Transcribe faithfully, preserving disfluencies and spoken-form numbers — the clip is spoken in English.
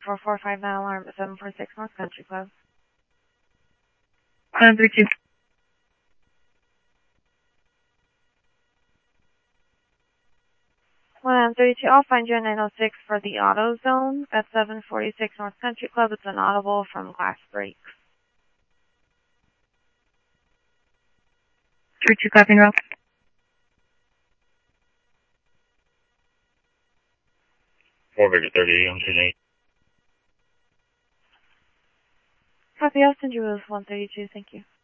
four four five nine alarm at seven four six North Country Club. one three two. one thirty-two, I'll find you at nine oh six for the auto zone at seven forty-six North Country Club. It's an audible from Glass Breaks. three two, copy and roll. four Victor thirty-eight, I'm seeing eight. Copy, I'll send you with one thirty-two, thank you.